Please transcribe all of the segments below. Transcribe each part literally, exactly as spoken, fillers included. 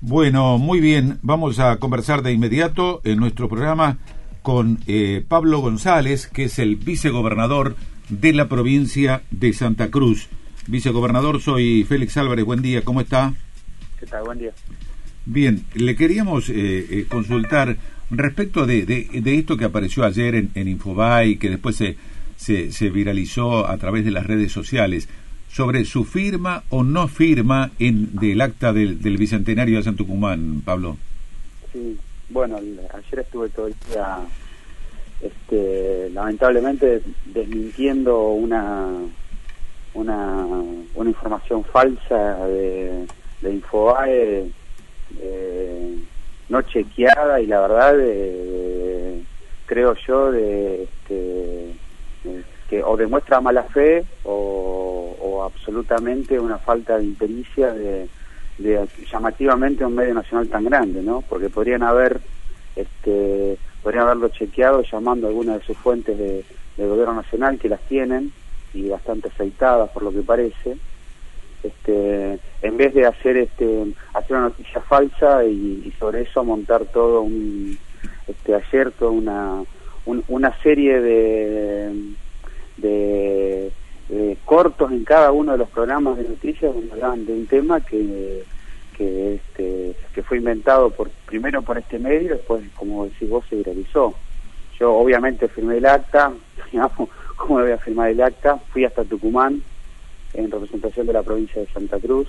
Bueno, muy bien, vamos a conversar de inmediato en nuestro programa con eh, Pablo González, que es el vicegobernador de la provincia de Santa Cruz. Vicegobernador, soy Félix Álvarez, buen día, ¿cómo está? ¿Qué tal? Buen día. Bien, le queríamos eh, eh, consultar respecto de, de, de esto que apareció ayer en, en Infobae, que después se, se, se viralizó a través de las redes sociales, sobre su firma o no firma en del acta del, del Bicentenario de San Tucumán, Pablo. Sí, bueno, ayer estuve todo el día, este, lamentablemente, desmintiendo una una, una información falsa de, de Infobae, eh, no chequeada, y la verdad, eh, creo yo, de, este, eh, que o demuestra mala fe o, o absolutamente una falta de impericia de, de llamativamente un medio nacional tan grande, ¿no? Porque podrían haber este podrían haberlo chequeado llamando a algunas de sus fuentes de, del gobierno nacional, que las tienen y bastante aceitadas por lo que parece, este en vez de hacer este hacer una noticia falsa y, y sobre eso montar todo un este ayer toda una un, una serie de De, de cortos en cada uno de los programas de noticias donde hablaban de un tema que que este que fue inventado por primero por este medio, después, como decís vos, se viralizó. Yo obviamente firmé el acta, digamos, ¿cómo voy a firmar el acta? Fui hasta Tucumán en representación de la provincia de Santa Cruz.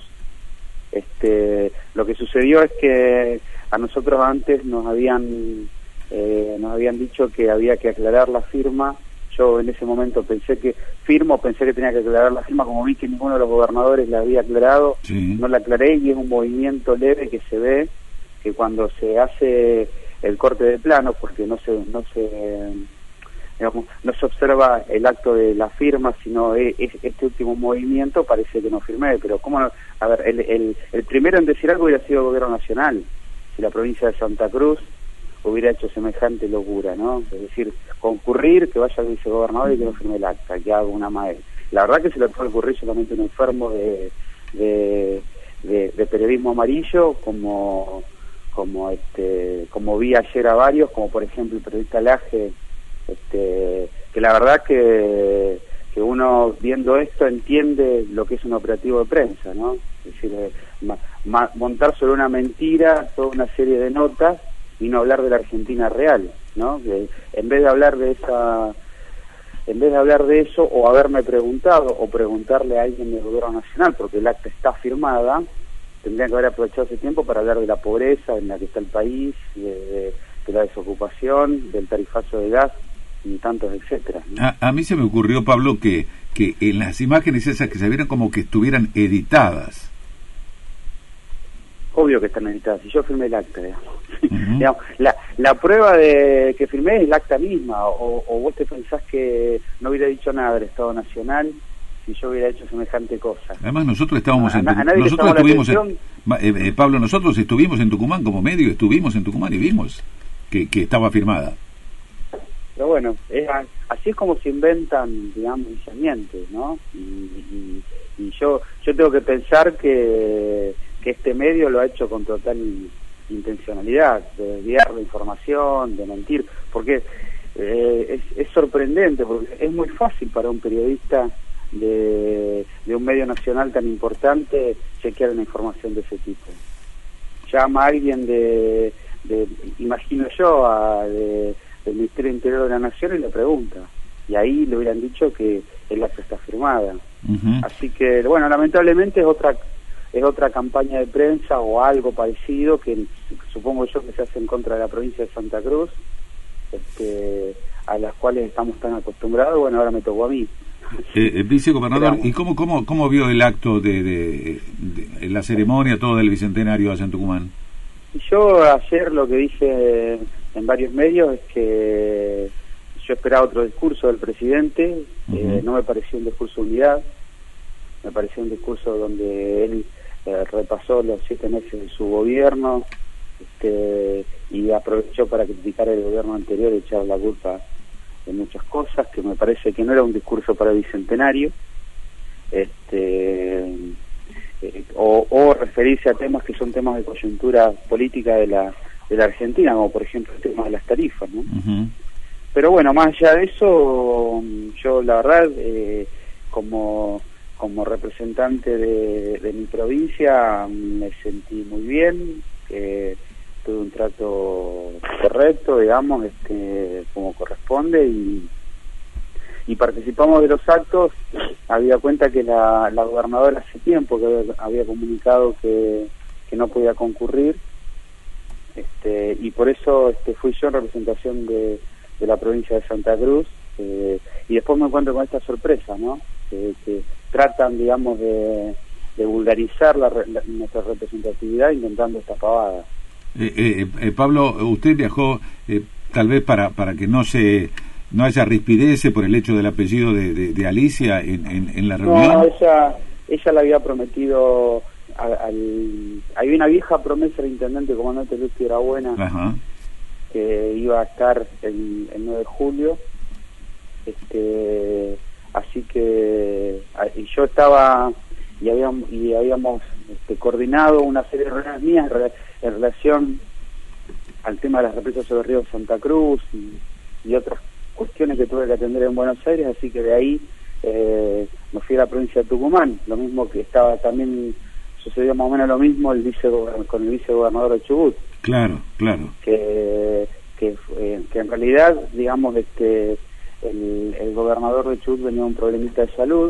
Este lo que sucedió es que a nosotros antes nos habían eh, nos habían dicho que había que aclarar la firma. Yo en ese momento pensé que firmo, pensé que tenía que aclarar la firma, como vi que ninguno de los gobernadores la había aclarado, sí. No la aclaré, y es un movimiento leve que se ve, que cuando se hace el corte de plano, porque no se no se digamos, no se observa el acto de la firma, sino es, es, este último movimiento parece que no firmé, pero cómo no, a ver, el, el, el primero en decir algo hubiera sido el gobierno nacional, si la provincia de Santa Cruz hubiera hecho semejante locura, ¿no? Es decir, concurrir, que vaya el vicegobernador y que no firme el acta, que haga una madre. La verdad que se le puede ocurrir solamente un enfermo de, de, de, de periodismo amarillo, como como este como vi ayer a varios, como por ejemplo el periodista Laje, este, que la verdad que, que uno viendo esto entiende lo que es un operativo de prensa, ¿no? Es decir, eh, ma, ma, montar sobre una mentira toda una serie de notas y no hablar de la Argentina real, ¿no? Que en vez de hablar de esa, en vez de hablar de eso, o haberme preguntado, o preguntarle a alguien del gobierno nacional, porque el acta está firmada, tendrían que haber aprovechado ese tiempo para hablar de la pobreza en la que está el país, de, de, de la desocupación, del tarifazo de gas, y tantos etcétera, ¿no? A, a mí se me ocurrió, Pablo, que, que en las imágenes esas que se vieron como que estuvieran editadas. Obvio que están editadas, si yo firmé el acta, digamos. Uh-huh. digamos la, la prueba de que firmé es el acta misma, o, o vos te pensás que no hubiera dicho nada del Estado Nacional si yo hubiera hecho semejante cosa. Además nosotros estábamos a, en a, a nadie nosotros le estuvimos en, eh, eh, Pablo, nosotros estuvimos en Tucumán como medio, estuvimos en Tucumán y vimos que, que estaba firmada. Pero bueno, es, así es como se inventan, digamos, inicialmente, ¿no? Y, y, y yo yo tengo que pensar que que este medio lo ha hecho con total intencionalidad, de desviar la información, de mentir, porque eh, es, es sorprendente, porque es muy fácil para un periodista de, de un medio nacional tan importante chequear una información de ese tipo. Llama a alguien de, de imagino yo, a, de, del Ministerio del Interior de la Nación y le pregunta, y ahí le hubieran dicho que el acta está firmada. Uh-huh. Así que, bueno, lamentablemente es otra es otra campaña de prensa o algo parecido que supongo yo que se hace en contra de la provincia de Santa Cruz, este, a las cuales estamos tan acostumbrados. Bueno, ahora me tocó a mí. Eh, vicegobernador, ¿y cómo, cómo, cómo vio el acto de, de, de la ceremonia, todo del Bicentenario allá en Tucumán? Yo ayer lo que dije en varios medios es que yo esperaba otro discurso del presidente. Uh-huh. eh, no me pareció un discurso de unidad, me pareció un discurso donde él Eh, repasó los siete meses de su gobierno, este, y aprovechó para criticar el gobierno anterior y echar la culpa de muchas cosas, que me parece que no era un discurso para el Bicentenario. Este, eh, o, o referirse a temas que son temas de coyuntura política de la de la Argentina, como por ejemplo el tema de las tarifas, ¿no? Uh-huh. Pero bueno, más allá de eso, yo la verdad, eh, como como representante de, de mi provincia, me sentí muy bien, eh, tuve un trato correcto, digamos, este, como corresponde, y, y participamos de los actos. Había cuenta que la, la gobernadora hace tiempo que había, había comunicado que, que no podía concurrir, este, y por eso este, fui yo en representación de, de la provincia de Santa Cruz, eh, y después me encuentro con esta sorpresa, ¿no? Que, que tratan, digamos, de, de vulgarizar la, la, nuestra representatividad intentando esta pavada. Eh, eh, eh, Pablo, usted viajó eh, tal vez para para que no se no haya rispidez por el hecho del apellido de, de, de Alicia en, en, en la reunión. No, ella, ella le había prometido al, al había una vieja promesa del intendente comandante Luis Piedrabuena. Ajá. Que iba a estar el, el nueve de julio, este así que y yo estaba y habíamos y habíamos este, coordinado una serie de reuniones mías en relación al tema de las represas sobre el río Santa Cruz y, y otras cuestiones que tuve que atender en Buenos Aires, así que de ahí eh, me fui a la provincia de Tucumán, lo mismo que estaba también, sucedió más o menos lo mismo el vice con el vicegobernador de Chubut. Claro, claro. Que, que, eh, que en realidad, digamos, este el, el gobernador de Chubut venía un problemita de salud,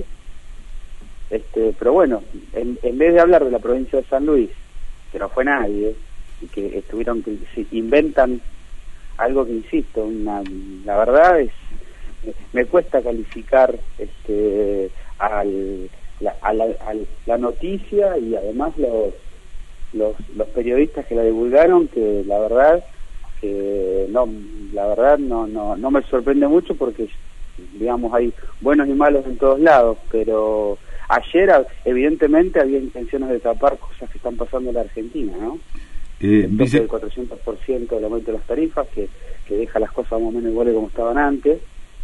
este pero bueno, en, en vez de hablar de la provincia de San Luis, que no fue nadie, y que estuvieron, que si inventan algo que, insisto, una, la verdad es, me cuesta calificar este al, la, a la, a la noticia, y además los, los los periodistas que la divulgaron, que la verdad que no, la verdad no no no me sorprende mucho, porque digamos hay buenos y malos en todos lados, pero ayer evidentemente había intenciones de tapar cosas que están pasando en la Argentina, ¿no? Eh, el tope del cuatrocientos por ciento del aumento de las tarifas, que, que deja las cosas más o menos iguales como estaban antes,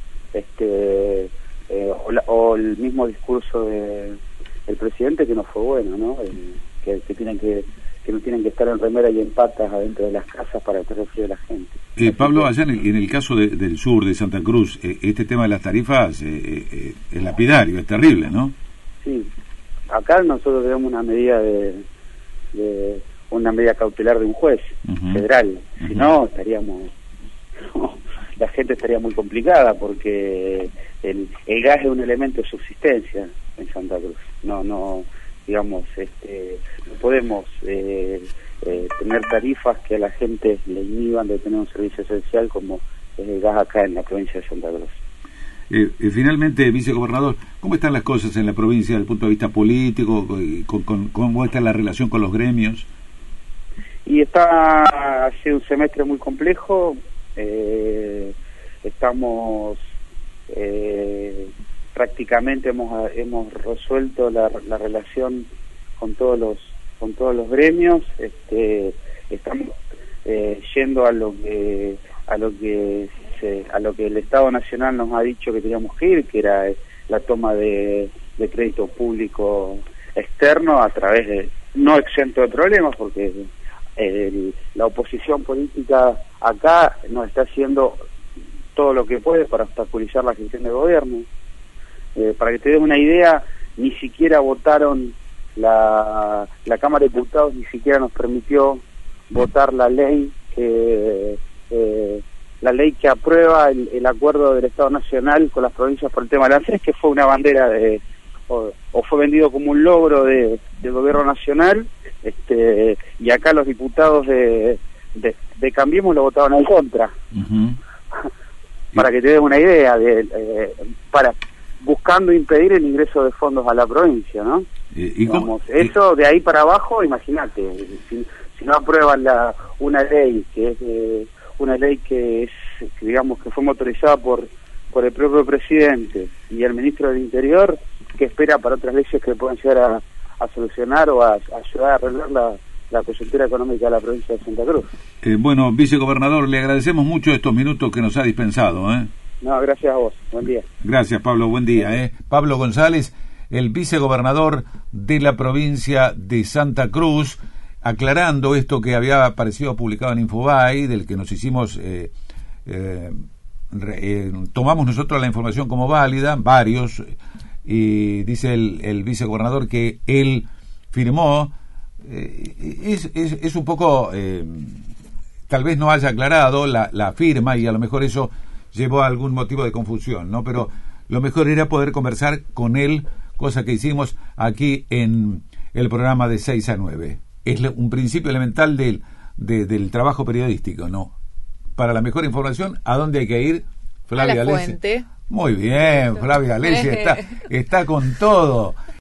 este eh, o, la, o el mismo discurso de el presidente, que no fue bueno, ¿no? El, que, que tienen que que no tienen que estar en remera y en patas adentro de las casas para que refríe la gente. Eh, Pablo, allá en el, en el caso de, del sur, de Santa Cruz, eh, este tema de las tarifas eh, eh, es lapidario, es terrible, ¿no? Sí, acá nosotros tenemos una medida de, de una medida cautelar de un juez uh-huh. federal, uh-huh. si no estaríamos, no, la gente estaría muy complicada, porque el, el gas es un elemento de subsistencia en Santa Cruz, no, no, digamos, este, no podemos eh, eh, tener tarifas que a la gente le inhiban de tener un servicio esencial como es el gas acá en la provincia de Santa Cruz. Eh, eh, finalmente, vicegobernador, ¿cómo están las cosas en la provincia desde el punto de vista político? Con, con, ¿Cómo está la relación con los gremios? Y está, ha sido un semestre muy complejo, eh, estamos, eh, prácticamente hemos hemos resuelto la, la relación con todos los con todos los gremios, este, estamos eh, yendo a lo que a lo que se, a lo que el Estado Nacional nos ha dicho que teníamos que ir, que era la toma de, de crédito público externo a través de, no exento de problemas, porque el, la oposición política acá nos está haciendo todo lo que puede para obstaculizar la gestión del gobierno. Eh, para que te des una idea, ni siquiera votaron la, la Cámara de Diputados, ni siquiera nos permitió votar la ley que eh, la ley que aprueba el, el acuerdo del Estado Nacional con las provincias por el tema de la ANSES, que fue una bandera de o, o fue vendido como un logro de, del gobierno nacional, este y acá los diputados de, de, de Cambiemos lo votaron en contra. Uh-huh. Para que te des una idea, de eh, para buscando impedir el ingreso de fondos a la provincia, ¿no? ¿Y, y Digamos, eso de ahí para abajo, imagínate, si, si no aprueban la una ley que es eh, una ley que es, que digamos, que fue motorizada por por el propio presidente y el ministro del Interior, que espera para otras leyes que puedan llegar a, a solucionar o a, a ayudar a arreglar la, la coyuntura económica de la provincia de Santa Cruz. Eh, bueno, vicegobernador, le agradecemos mucho estos minutos que nos ha dispensado, ¿eh? No, gracias a vos. Buen día. Gracias, Pablo. Buen día, ¿eh? Pablo González, el vicegobernador de la provincia de Santa Cruz, aclarando esto que había aparecido publicado en Infobae, del que nos hicimos, eh, eh, re, eh, tomamos nosotros la información como válida, varios, y dice el, el vicegobernador que él firmó, eh, es, es, es un poco, eh, tal vez no haya aclarado la, la firma, y a lo mejor eso llevó a algún motivo de confusión, ¿no? Pero lo mejor era poder conversar con él, cosa que hicimos aquí en el programa de seis a nueve. Es un principio elemental del, de, del trabajo periodístico, ¿no? Para la mejor información, ¿a dónde hay que ir? Flavia a la Alessi. fuente. Muy bien, Flavia Alessi está, está con todo.